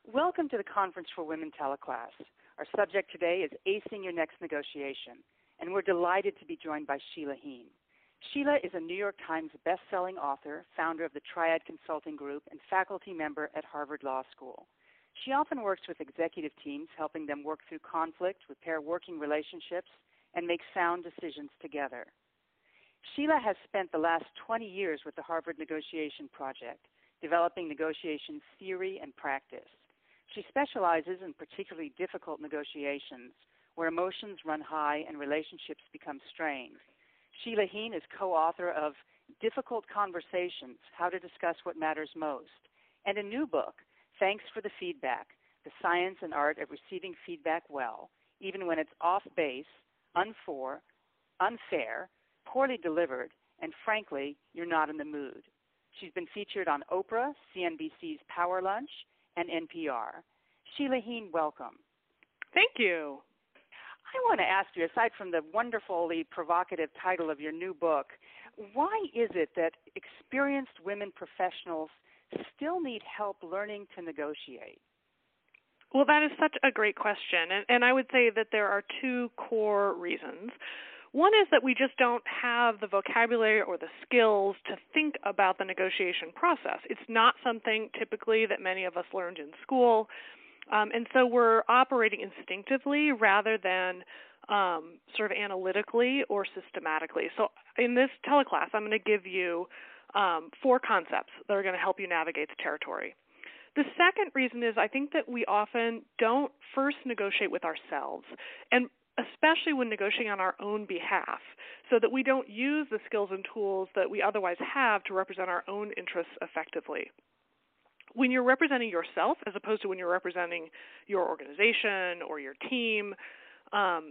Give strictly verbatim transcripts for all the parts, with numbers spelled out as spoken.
Welcome to the Conference for Women teleclass. Our subject today is Acing Your Next Negotiation, and we're delighted to be joined by Sheila Heen. Sheila is a New York Times best-selling author, founder of the Triad Consulting Group, and faculty member at Harvard Law School. She often works with executive teams, helping them work through conflict, repair working relationships, and make sound decisions together. Sheila has spent the last twenty years with the Harvard Negotiation Project, developing negotiation theory and practice. She specializes in particularly difficult negotiations, where emotions run high and relationships become strained. Sheila Heen is co-author of Difficult Conversations, How to Discuss What Matters Most, and a new book, Thanks for the Feedback, The Science and Art of Receiving Feedback Well, even when it's off base, unfor, unfair, poorly delivered, and frankly, you're not in the mood. She's been featured on Oprah, C N B C's Power Lunch, and N P R. Sheila Heen, welcome. Thank you. I want to ask you, aside from the wonderfully provocative title of your new book, why is it that experienced women professionals still need help learning to negotiate? Well, that is such a great question, and, and I would say that there are two core reasons. One is that we just don't have the vocabulary or the skills to think about the negotiation process. It's not something typically that many of us learned in school, um, and so we're operating instinctively rather than um, sort of analytically or systematically. So in this teleclass, I'm going to give you um, four concepts that are going to help you navigate the territory. The second reason is I think that we often don't first negotiate with ourselves, and especially when negotiating on our own behalf, so that we don't use the skills and tools that we otherwise have to represent our own interests effectively. When you're representing yourself, as opposed to when you're representing your organization or your team, um,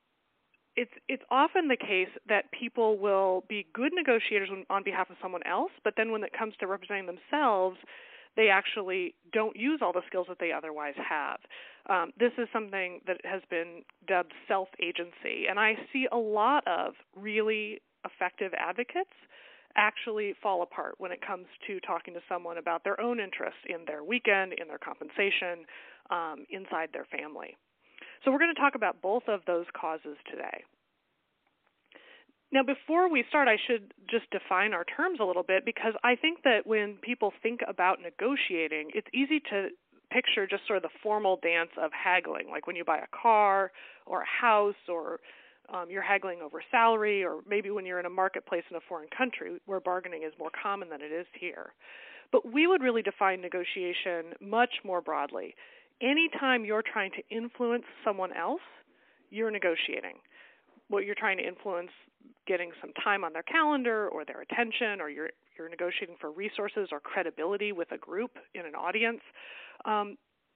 it's it's often the case that people will be good negotiators on behalf of someone else, but then when it comes to representing themselves, they actually don't use all the skills that they otherwise have. Um, this is something that has been dubbed self-agency, and I see a lot of really effective advocates actually fall apart when it comes to talking to someone about their own interests in their weekend, in their compensation, um, inside their family. So we're going to talk about both of those causes today. Now, before we start, I should just define our terms a little bit, because I think that when people think about negotiating, it's easy to picture just sort of the formal dance of haggling, like when you buy a car or a house, or um, you're haggling over salary, or maybe when you're in a marketplace in a foreign country where bargaining is more common than it is here. But we would really define negotiation much more broadly. Anytime you're trying to influence someone else, you're negotiating. What you're trying to influence, getting some time on their calendar or their attention, or you're you're negotiating for resources or credibility with a group in an audience. Um,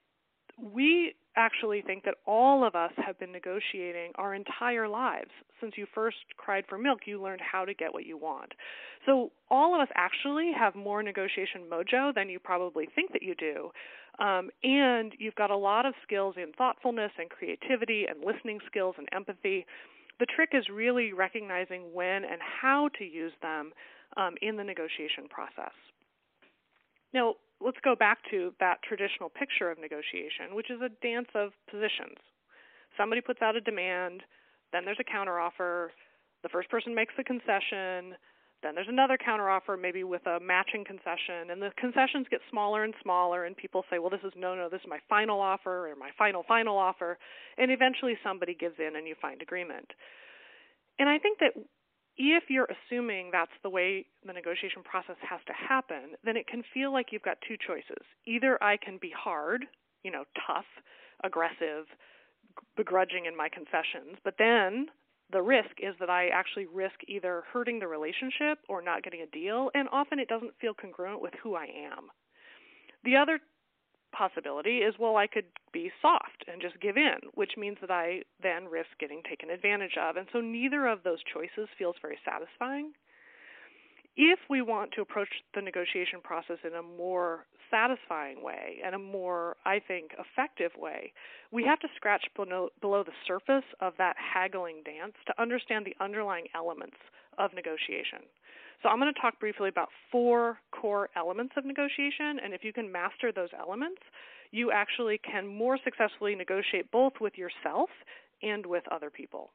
we actually think that all of us have been negotiating our entire lives. Since you first cried for milk, you learned how to get what you want. So all of us actually have more negotiation mojo than you probably think that you do. Um, and you've got a lot of skills in thoughtfulness and creativity and listening skills and empathy. The trick is really recognizing when and how to use them um, in the negotiation process. Now, let's go back to that traditional picture of negotiation, which is a dance of positions. Somebody puts out a demand, then there's a counteroffer, the first person makes the concession, then there's another counteroffer, maybe with a matching concession, and the concessions get smaller and smaller, and people say, well, this is no, no, this is my final offer, or my final, final offer, and eventually somebody gives in and you find agreement. And I think that if you're assuming that's the way the negotiation process has to happen, then it can feel like you've got two choices. Either I can be hard, you know, tough, aggressive, begrudging in my concessions, but then the risk is that I actually risk either hurting the relationship or not getting a deal, and often it doesn't feel congruent with who I am. The other possibility is, well, I could be soft and just give in, which means that I then risk getting taken advantage of. And so neither of those choices feels very satisfying. If we want to approach the negotiation process in a more satisfying way and a more, I think, effective way, we have to scratch below, below the surface of that haggling dance to understand the underlying elements of negotiation. So I'm going to talk briefly about four core elements of negotiation, and if you can master those elements, you actually can more successfully negotiate both with yourself and with other people.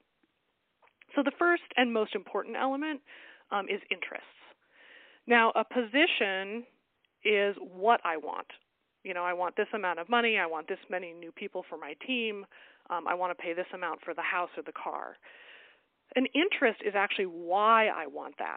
So the first and most important element um, is interests. Now, a position is what I want. You know, I want this amount of money, I want this many new people for my team, um, I want to pay this amount for the house or the car. An interest is actually why I want that.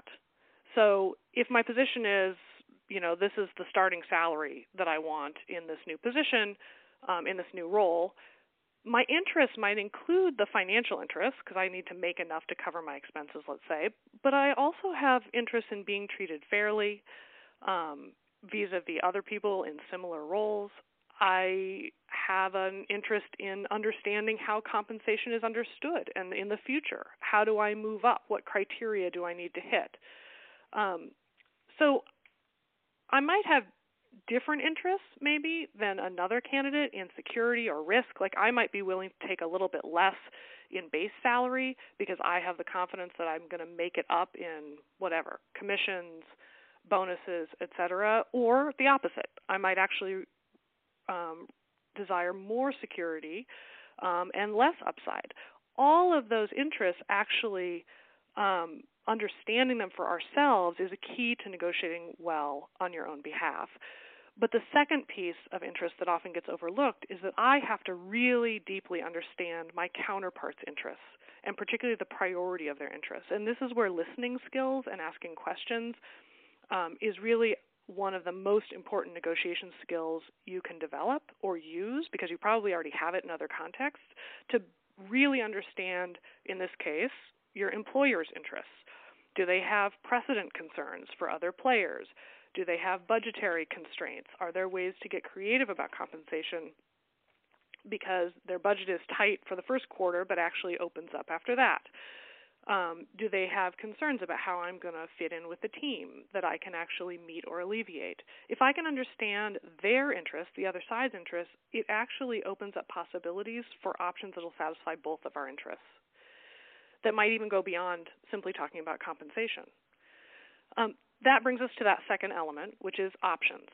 So if my position is, you know, this is the starting salary that I want in this new position, um, in this new role, my interests might include the financial interest because I need to make enough to cover my expenses, let's say, but I also have interest in being treated fairly, um, vis-a-vis other people in similar roles. I have an interest in understanding how compensation is understood and in the future. How do I move up? What criteria do I need to hit? Um, so I might have different interests maybe than another candidate in security or risk. Like I might be willing to take a little bit less in base salary because I have the confidence that I'm going to make it up in whatever, commissions, bonuses, et cetera, or the opposite. I might actually um, desire more security um, and less upside. All of those interests actually, um, understanding them for ourselves is a key to negotiating well on your own behalf. But the second piece of interest that often gets overlooked is that I have to really deeply understand my counterpart's interests, and particularly the priority of their interests. And this is where listening skills and asking questions Um, is really one of the most important negotiation skills you can develop or use, because you probably already have it in other contexts, to really understand, in this case, your employer's interests. Do they have precedent concerns for other players? Do they have budgetary constraints? Are there ways to get creative about compensation because their budget is tight for the first quarter but actually opens up after that? Um, do they have concerns about how I'm going to fit in with the team that I can actually meet or alleviate? If I can understand their interests, the other side's interests, it actually opens up possibilities for options that will satisfy both of our interests that might even go beyond simply talking about compensation. Um, that brings us to that second element, which is options.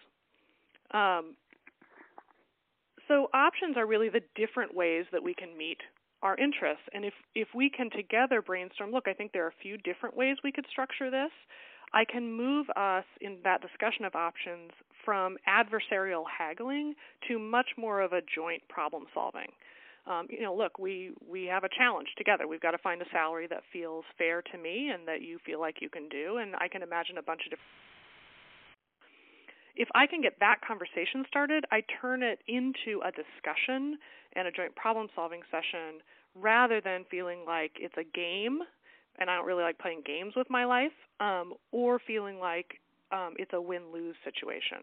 Um, so options are really the different ways that we can meet our interests. And if, if we can together brainstorm, look, I think there are a few different ways we could structure this, I can move us in that discussion of options from adversarial haggling to much more of a joint problem solving. Um, you know, look, we, we have a challenge together. We've got to find a salary that feels fair to me and that you feel like you can do, and I can imagine a bunch of different. If I can get that conversation started, I turn it into a discussion and a joint problem-solving session rather than feeling like it's a game, and I don't really like playing games with my life, um, or feeling like um, it's a win-lose situation.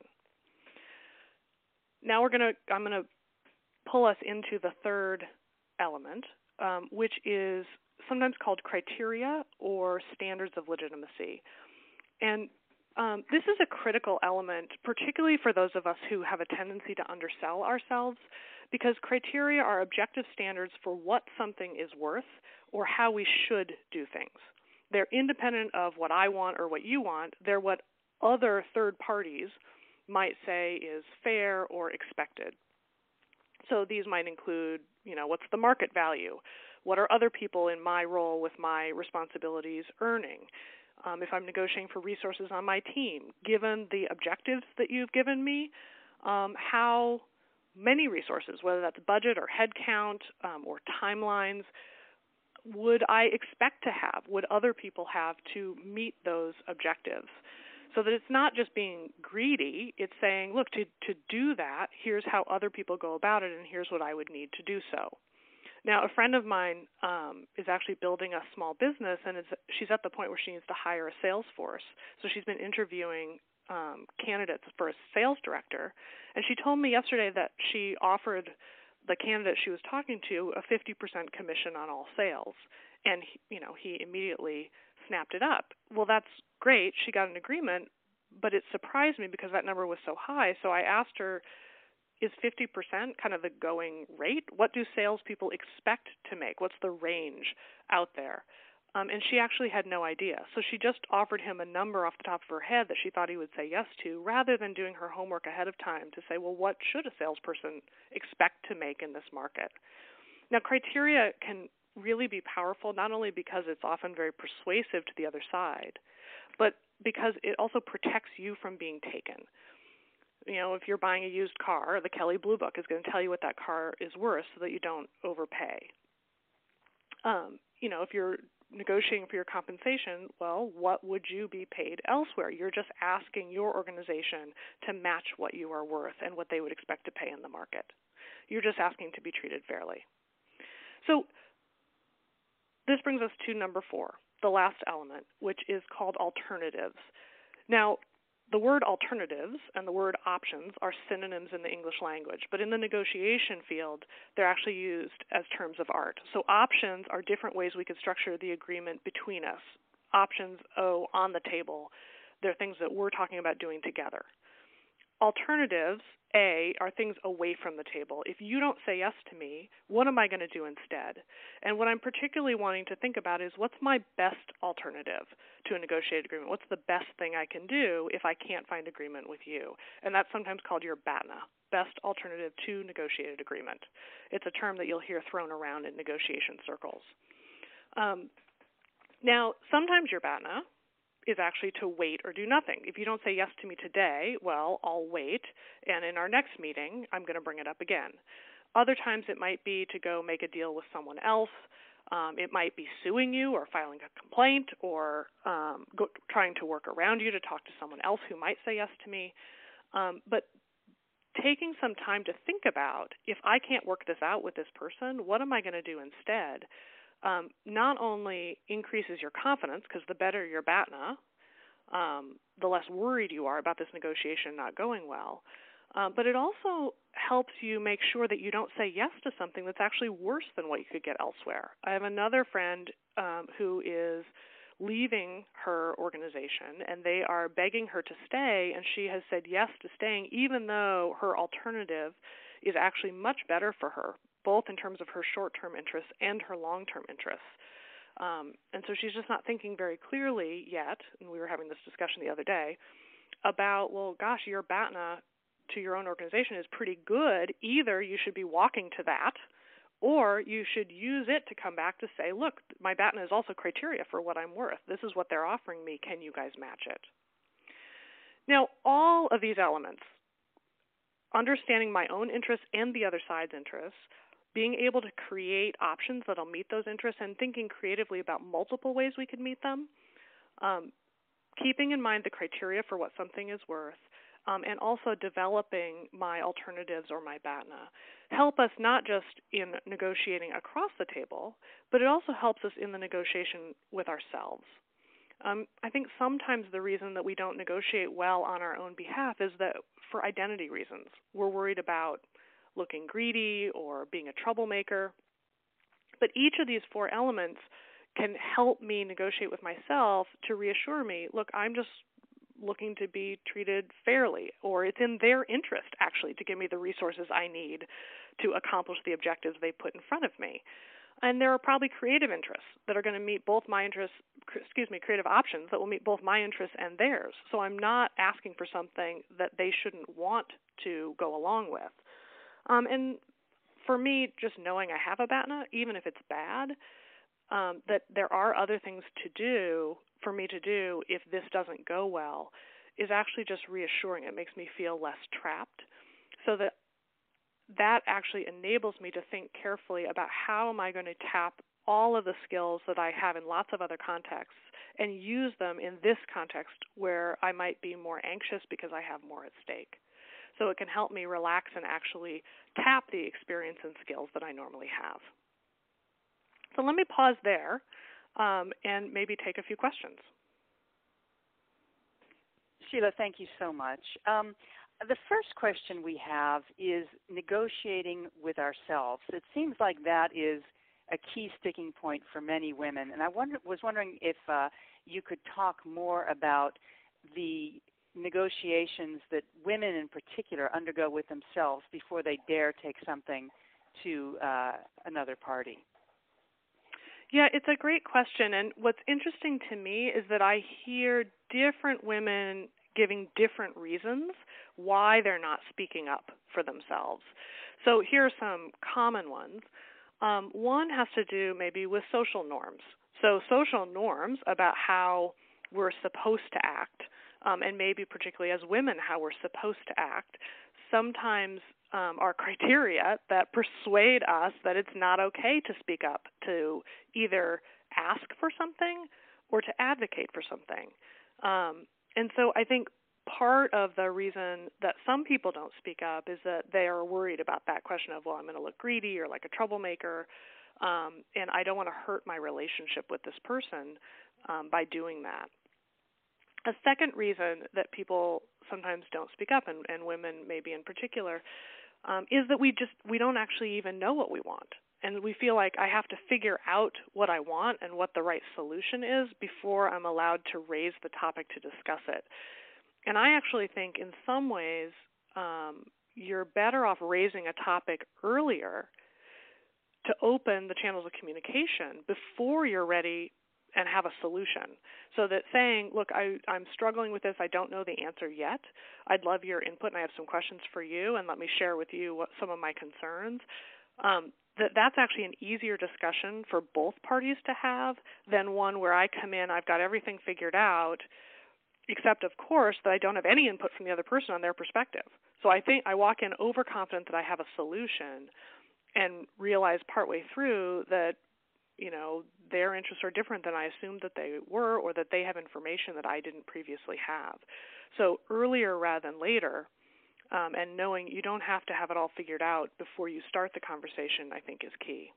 Now we're going to, I'm going to pull us into the third element, um, which is sometimes called criteria or standards of legitimacy. And Um, this is a critical element, particularly for those of us who have a tendency to undersell ourselves, because criteria are objective standards for what something is worth or how we should do things. They're independent of what I want or what you want. They're what other third parties might say is fair or expected. So these might include, you know, what's the market value? What are other people in my role with my responsibilities earning? Um, if I'm negotiating for resources on my team, given the objectives that you've given me, um, how many resources, whether that's budget or headcount um, or timelines, would I expect to have, would other people have to meet those objectives? So that it's not just being greedy, it's saying, look, to, to do that, here's how other people go about it, and here's what I would need to do so. Now, a friend of mine um, is actually building a small business, and it's, she's at the point where she needs to hire a sales force. So she's been interviewing um, candidates for a sales director, and she told me yesterday that she offered the candidate she was talking to a fifty percent commission on all sales, and he, you know, he immediately snapped it up. Well, that's great. She got an agreement, but it surprised me because that number was so high. So I asked her, is fifty percent kind of the going rate? What do salespeople expect to make? What's the range out there? Um, and she actually had no idea. So she just offered him a number off the top of her head that she thought he would say yes to, rather than doing her homework ahead of time to say, well, what should a salesperson expect to make in this market? Now, criteria can really be powerful, not only because it's often very persuasive to the other side, but because it also protects you from being taken. You know, if you're buying a used car, the Kelley Blue Book is going to tell you what that car is worth so that you don't overpay. Um, you know, if you're negotiating for your compensation, well, what would you be paid elsewhere? You're just asking your organization to match what you are worth and what they would expect to pay in the market. You're just asking to be treated fairly. So this brings us to number four, the last element, which is called alternatives. Now, the word alternatives and the word options are synonyms in the English language, but in the negotiation field, they're actually used as terms of art. So options are different ways we could structure the agreement between us. Options, oh, on the table. They're things that we're talking about doing together. Alternatives, A, are things away from the table. If you don't say yes to me, what am I going to do instead? And what I'm particularly wanting to think about is, what's my best alternative to a negotiated agreement? What's the best thing I can do if I can't find agreement with you? And that's sometimes called your B A T N A, best alternative to negotiated agreement. It's a term that you'll hear thrown around in negotiation circles. Um, now, sometimes your B A T N A is actually to wait or do nothing. If you don't say yes to me today, well, I'll wait, and in our next meeting, I'm going to bring it up again. Other times it might be to go make a deal with someone else. Um, it might be suing you or filing a complaint or um, go, trying to work around you to talk to someone else who might say yes to me. Um, but taking some time to think about, if I can't work this out with this person, what am I going to do instead? Um, not only increases your confidence, because the better your B A T N A, um, the less worried you are about this negotiation not going well, uh, but it also helps you make sure that you don't say yes to something that's actually worse than what you could get elsewhere. I have another friend um, who is leaving her organization, and they are begging her to stay, and she has said yes to staying, even though her alternative is actually much better for her, both in terms of her short-term interests and her long-term interests. Um, and so she's just not thinking very clearly yet, and we were having this discussion the other day, about, well, gosh, your B A T N A to your own organization is pretty good. Either you should be walking to that, or you should use it to come back to say, look, my B A T N A is also criteria for what I'm worth. This is what they're offering me. Can you guys match it? Now, all of these elements, understanding my own interests and the other side's interests, being able to create options that will meet those interests, and thinking creatively about multiple ways we could meet them, um, keeping in mind the criteria for what something is worth, um, and also developing my alternatives or my B A T N A, help us not just in negotiating across the table, but it also helps us in the negotiation with ourselves. Um, I think sometimes the reason that we don't negotiate well on our own behalf is that for identity reasons. We're worried about looking greedy or being a troublemaker. But each of these four elements can help me negotiate with myself to reassure me, look, I'm just looking to be treated fairly, or it's in their interest, actually, to give me the resources I need to accomplish the objectives they put in front of me. And there are probably creative interests that are going to meet both my interests, excuse me, creative options that will meet both my interests and theirs. So I'm not asking for something that they shouldn't want to go along with. Um, and for me, just knowing I have a B A T N A, even if it's bad, um, that there are other things to do, for me to do if this doesn't go well, is actually just reassuring. It makes me feel less trapped, so that that actually enables me to think carefully about how am I going to tap all of the skills that I have in lots of other contexts and use them in this context where I might be more anxious because I have more at stake. So it can help me relax and actually tap the experience and skills that I normally have. So let me pause there um, and maybe take a few questions. Sheila, thank you so much. Um, the first question we have is negotiating with ourselves. It seems like that is a key sticking point for many women, and I wonder, was wondering if uh, you could talk more about the negotiations that women in particular undergo with themselves before they dare take something to uh, another party. Yeah, it's a great question. And what's interesting to me is that I hear different women giving different reasons why they're not speaking up for themselves. So here are some common ones. Um, one has to do maybe with social norms. So social norms about how we're supposed to act, um, and maybe particularly as women how we're supposed to act, sometimes um, are criteria that persuade us that it's not okay to speak up, to either ask for something or to advocate for something. Um, and so I think part of the reason that some people don't speak up is that they are worried about that question of, well, I'm going to look greedy or like a troublemaker, um, and I don't want to hurt my relationship with this person um, by doing that. A second reason that people sometimes don't speak up, and, and women maybe in particular, um, is that we just we don't actually even know what we want. And we feel like I have to figure out what I want and what the right solution is before I'm allowed to raise the topic to discuss it. And I actually think in some ways um, you're better off raising a topic earlier to open the channels of communication before you're ready and have a solution. So that saying, look, I, I'm struggling with this, I don't know the answer yet, I'd love your input and I have some questions for you and let me share with you what some of my concerns. Um, that that's actually an easier discussion for both parties to have than one where I come in, I've got everything figured out, except, of course, that I don't have any input from the other person on their perspective. So I think I walk in overconfident that I have a solution and realize partway through that, you know, their interests are different than I assumed that they were, or that they have information that I didn't previously have. So earlier rather than later, um, and knowing you don't have to have it all figured out before you start the conversation, I think is key.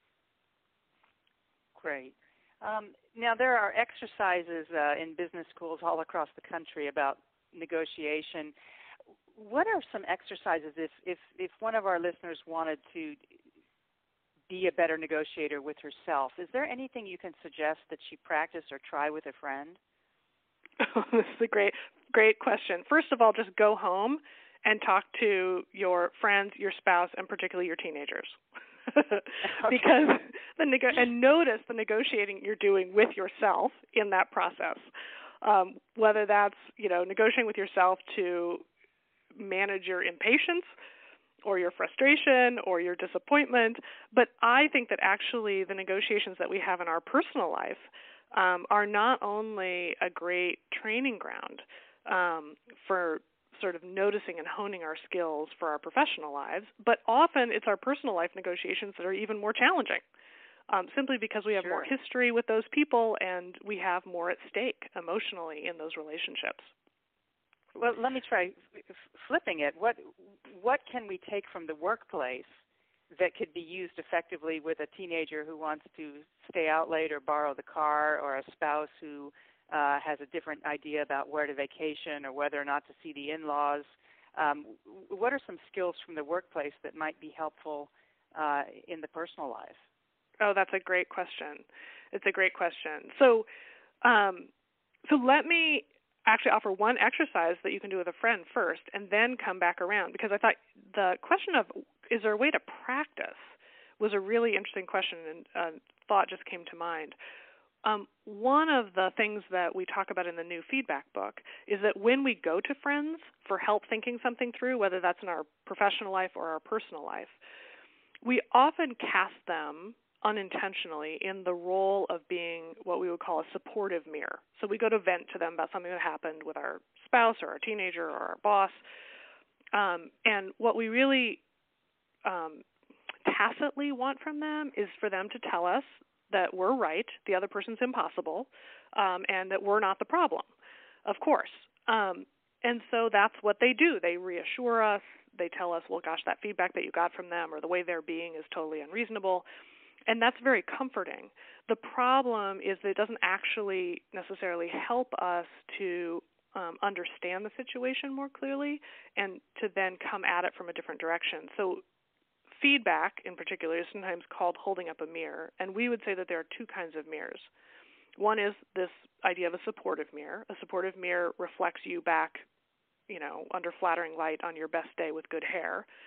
Great. Um, now, there are exercises uh, in business schools all across the country about negotiation. What are some exercises if, if, if one of our listeners wanted to be a better negotiator with herself? Is there anything you can suggest that she practice or try with a friend? This is a great, great question. First of all, just go home and talk to your friends, your spouse, and particularly your teenagers. Because the nego- and notice the negotiating you're doing with yourself in that process. Um, whether that's, you know, negotiating with yourself to manage your impatience or your frustration or your disappointment. But I think that actually the negotiations that we have in our personal life um, are not only a great training ground um, for sort of noticing and honing our skills for our professional lives, but often it's our personal life negotiations that are even more challenging, um, simply because we have Sure. more history with those people and we have more at stake emotionally in those relationships. Well, let me try f- flipping it. What what can we take from the workplace that could be used effectively with a teenager who wants to stay out late or borrow the car, or a spouse who uh, has a different idea about where to vacation or whether or not to see the in-laws? Um, what are some skills from the workplace that might be helpful uh, in the personal life? Oh, that's a great question. It's a great question. So, um, so let me actually offer one exercise that you can do with a friend first and then come back around, because I thought the question of is there a way to practice was a really interesting question, and uh, thought just came to mind. Um, one of the things that we talk about in the new feedback book is that when we go to friends for help thinking something through, whether that's in our professional life or our personal life, we often cast them unintentionally in the role of being what we would call a supportive mirror. So we go to vent to them about something that happened with our spouse or our teenager or our boss. Um, and what we really um, tacitly want from them is for them to tell us that we're right, the other person's impossible, um, and that we're not the problem, of course. Um, and so that's what they do. They reassure us. They tell us, well, gosh, that feedback that you got from them or the way they're being is totally unreasonable. And that's very comforting. The problem is that it doesn't actually necessarily help us to um, understand the situation more clearly and to then come at it from a different direction. So feedback, in particular, is sometimes called holding up a mirror, and we would say that there are two kinds of mirrors. One is this idea of a supportive mirror. A supportive mirror reflects you back, you know, under flattering light on your best day with good hair.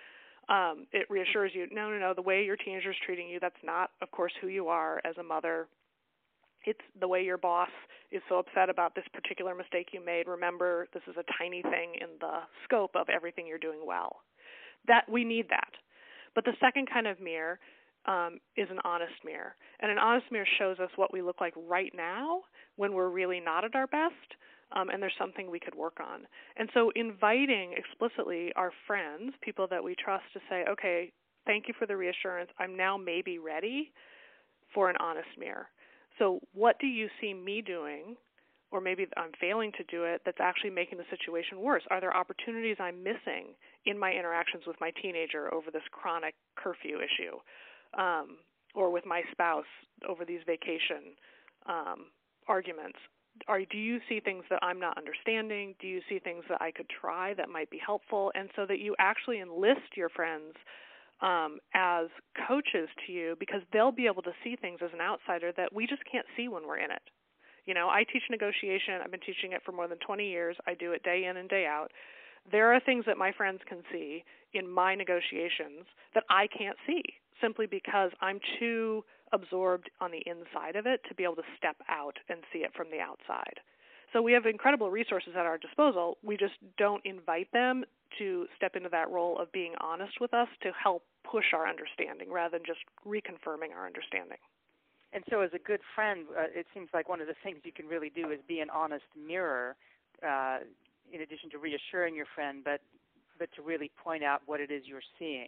Um, it reassures you, no, no, no, the way your teenager is treating you, that's not, of course, who you are as a mother. It's the way your boss is so upset about this particular mistake you made. Remember, this is a tiny thing in the scope of everything you're doing well. That we need that. But the second kind of mirror um, is an honest mirror. And an honest mirror shows us what we look like right now when we're really not at our best, um, and there's something we could work on. And so inviting explicitly our friends, people that we trust, to say, okay, thank you for the reassurance. I'm now maybe ready for an honest mirror. So what do you see me doing, or maybe I'm failing to do it, that's actually making the situation worse? Are there opportunities I'm missing in my interactions with my teenager over this chronic curfew issue, um, or with my spouse over these vacation um, arguments? Are, do you see things that I'm not understanding? Do you see things that I could try that might be helpful? And so that you actually enlist your friends Um, as coaches to you, because they'll be able to see things as an outsider that we just can't see when we're in it. You know, I teach negotiation. I've been teaching it for more than twenty years. I do it day in and day out. There are things that my friends can see in my negotiations that I can't see, simply because I'm too absorbed on the inside of it to be able to step out and see it from the outside. So we have incredible resources at our disposal. We just don't invite them to step into that role of being honest with us to help push our understanding rather than just reconfirming our understanding. And so as a good friend, uh, it seems like one of the things you can really do is be an honest mirror, uh, in addition to reassuring your friend, but, but to really point out what it is you're seeing.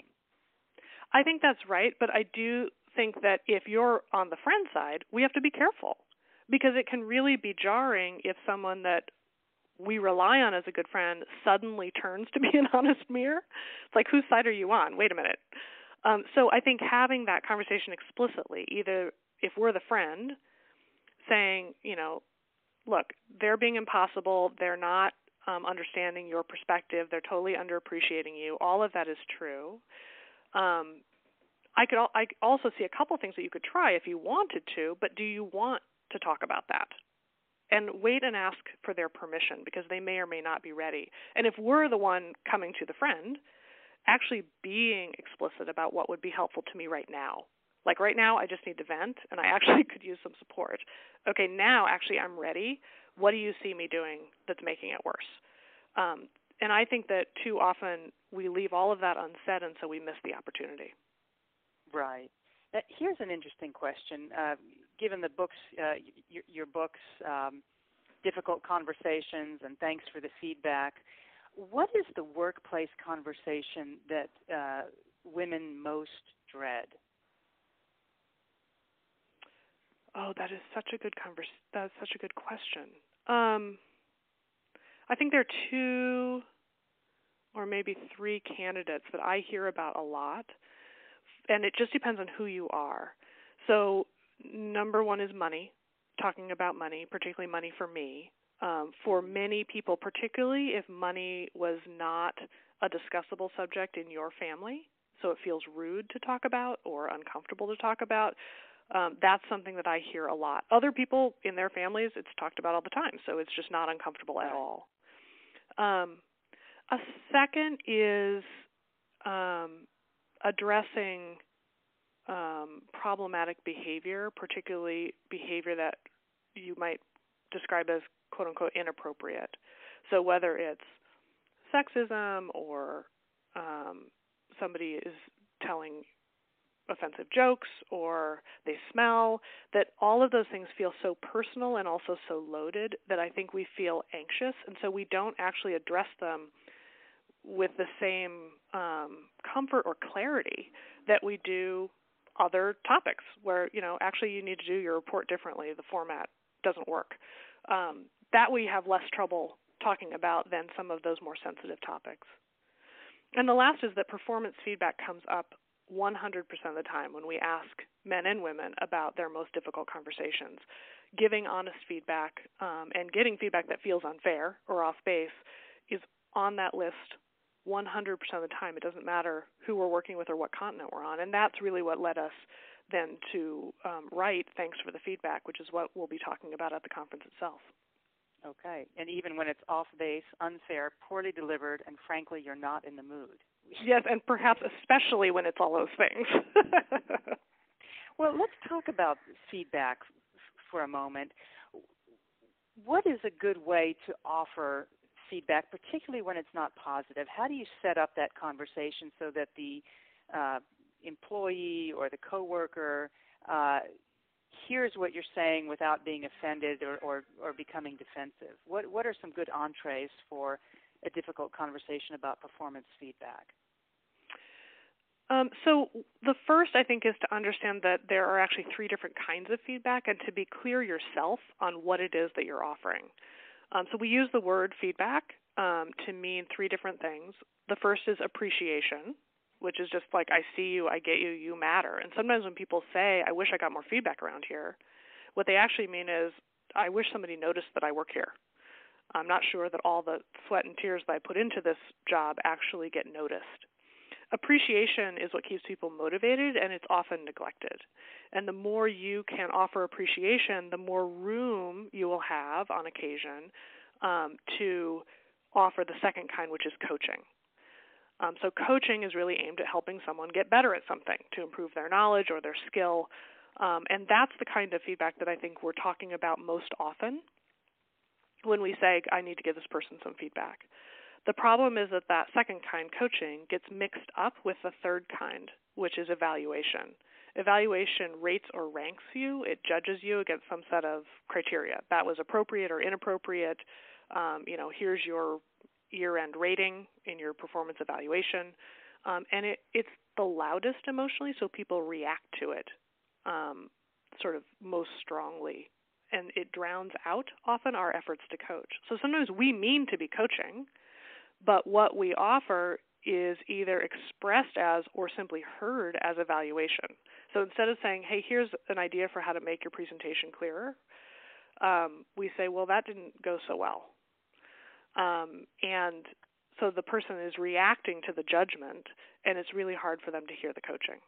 I think that's right, but I do think that if you're on the friend side, we have to be careful, because it can really be jarring if someone that we rely on as a good friend suddenly turns to be an honest mirror. It's like, whose side are you on? Wait a minute. Um, so I think having that conversation explicitly, either if we're the friend, saying, you know, look, they're being impossible, they're not um, understanding your perspective, they're totally underappreciating you, all of that is true. Um, I could al- I also see a couple things that you could try if you wanted to, but do you want to talk about that? And wait and ask for their permission, because they may or may not be ready. And if we're the one coming to the friend, actually being explicit about what would be helpful to me right now. Like right now, I just need to vent, and I actually could use some support. Okay, now actually I'm ready. What do you see me doing that's making it worse? Um, and I think that too often we leave all of that unsaid, and so we miss the opportunity. Right. Uh, here's an interesting question. Uh, given the books, uh, your, your books, um, Difficult Conversations, and thanks for the feedback, what is the workplace conversation that uh, women most dread? Oh, that is such a good convers- That's such a good question. Um, I think there are two or maybe three candidates that I hear about a lot, and it just depends on who you are. So number one is money, talking about money, particularly money for me. Um, for many people, particularly if money was not a discussable subject in your family, so it feels rude to talk about or uncomfortable to talk about, um, that's something that I hear a lot. Other people in their families, it's talked about all the time, so it's just not uncomfortable at all. Um, a second is um, addressing um, problematic behavior, particularly behavior that you might describe as quote-unquote inappropriate. So whether it's sexism or um, somebody is telling offensive jokes or they smell, that all of those things feel so personal and also so loaded that I think we feel anxious, and so we don't actually address them with the same um, comfort or clarity that we do other topics where, you know, actually you need to do your report differently. The format doesn't work. Um, that we have less trouble talking about than some of those more sensitive topics. And the last is that performance feedback comes up one hundred percent of the time when we ask men and women about their most difficult conversations. Giving honest feedback um, and getting feedback that feels unfair or off base is on that list one hundred percent of the time. It doesn't matter who we're working with or what continent we're on. And that's really what led us then to um, write Thanks for the Feedback, which is what we'll be talking about at the conference itself. Okay. And even when it's off base, unfair, poorly delivered, and frankly, you're not in the mood. Yes, and perhaps especially when it's all those things. Well, let's talk about feedback f- for a moment. What is a good way to offer feedback, particularly when it's not positive? How do you set up that conversation so that the uh, employee or the coworker uh, hears what you're saying without being offended or, or, or becoming defensive? What, what are some good entrees for a difficult conversation about performance feedback? Um, so the first, I think, is to understand that there are actually three different kinds of feedback and to be clear yourself on what it is that you're offering. Um, so we use the word feedback um, to mean three different things. The first is appreciation, which is just like, I see you, I get you, you matter. And sometimes when people say, I wish I got more feedback around here, what they actually mean is, I wish somebody noticed that I work here. I'm not sure that all the sweat and tears that I put into this job actually get noticed. Appreciation is what keeps people motivated, and it's often neglected. And the more you can offer appreciation, the more room you will have on occasion um, to offer the second kind, which is coaching. Um, so coaching is really aimed at helping someone get better at something, to improve their knowledge or their skill. Um, and that's the kind of feedback that I think we're talking about most often when we say, I need to give this person some feedback. The problem is that that second kind, coaching, gets mixed up with the third kind, which is evaluation. Evaluation rates or ranks you. It judges you against some set of criteria. That was appropriate or inappropriate. Um, you know, here's your year-end rating in your performance evaluation. Um, and it, it's the loudest emotionally, so people react to it um, sort of most strongly. And it drowns out often our efforts to coach. So sometimes we mean to be coaching, but what we offer is either expressed as or simply heard as evaluation. So instead of saying, hey, here's an idea for how to make your presentation clearer, um, we say, well, that didn't go so well. Um, and so the person is reacting to the judgment, and it's really hard for them to hear the coaching.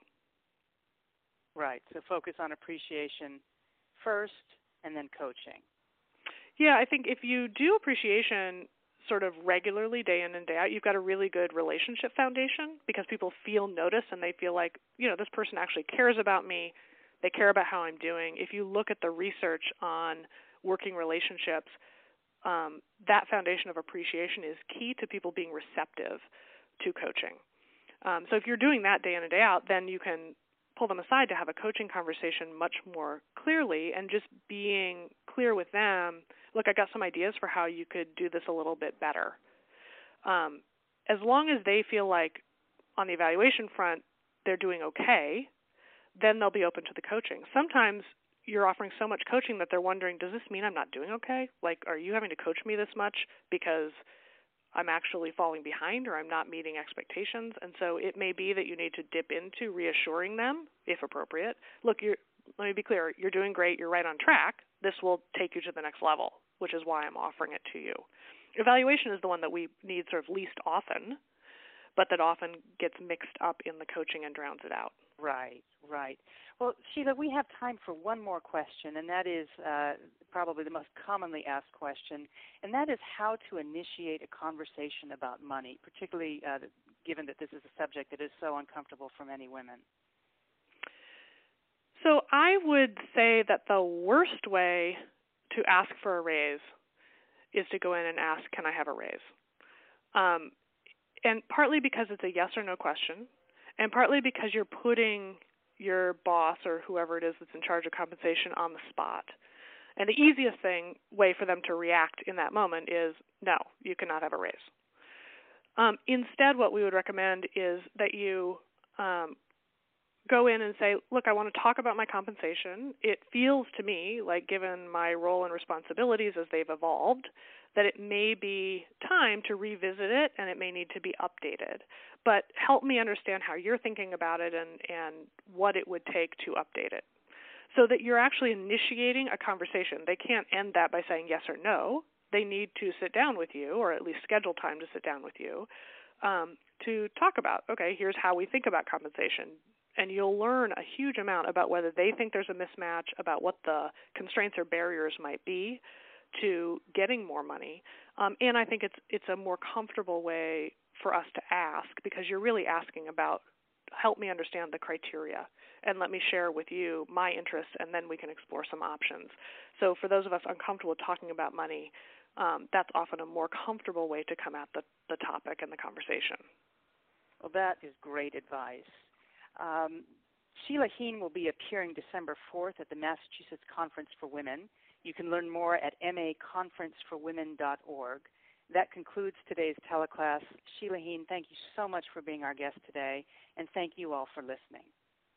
Right. So focus on appreciation first and then coaching. Yeah, I think if you do appreciation sort of regularly, day in and day out, you've got a really good relationship foundation because people feel noticed and they feel like, you know, this person actually cares about me. They care about how I'm doing. If you look at the research on working relationships, um, that foundation of appreciation is key to people being receptive to coaching. Um, so if you're doing that day in and day out, then you can pull them aside to have a coaching conversation much more clearly and just being clear with them, look, I got some ideas for how you could do this a little bit better. Um, as long as they feel like on the evaluation front they're doing okay, then they'll be open to the coaching. Sometimes you're offering so much coaching that they're wondering, does this mean I'm not doing okay? Like, are you having to coach me this much because I'm actually falling behind or I'm not meeting expectations? And so it may be that you need to dip into reassuring them, if appropriate. Look, you're, let me be clear, you're doing great, you're right on track. This will take you to the next level, which is why I'm offering it to you. Evaluation is the one that we need sort of least often, but that often gets mixed up in the coaching and drowns it out. Right, right. Well, Sheila, we have time for one more question, and that is uh, probably the most commonly asked question, and that is how to initiate a conversation about money, particularly uh, given that this is a subject that is so uncomfortable for many women. So I would say that the worst way to ask for a raise is to go in and ask, can I have a raise? Um, and partly because it's a yes or no question, and partly because you're putting your boss or whoever it is that's in charge of compensation on the spot. And the easiest thing, way for them to react in that moment is, no, you cannot have a raise. Um, instead, what we would recommend is that you um, go in and say, look, I want to talk about my compensation. It feels to me like, given my role and responsibilities as they've evolved, that it may be time to revisit it and it may need to be updated. But help me understand how you're thinking about it and, and what it would take to update it, so that you're actually initiating a conversation. They can't end that by saying yes or no. They need to sit down with you, or at least schedule time to sit down with you, um, to talk about, okay, here's how we think about compensation. And you'll learn a huge amount about whether they think there's a mismatch, about what the constraints or barriers might be to getting more money. Um, and I think it's it's a more comfortable way for us to ask, because you're really asking about, help me understand the criteria and let me share with you my interests, and then we can explore some options. So for those of us uncomfortable with talking about money, um, that's often a more comfortable way to come at the, the topic and the conversation. Well, that is great advice. Um, Sheila Heen will be appearing December fourth at the Massachusetts Conference for Women. You can learn more at m a conference for women dot org. That concludes today's teleclass. Sheila Heen, thank you so much for being our guest today, and thank you all for listening.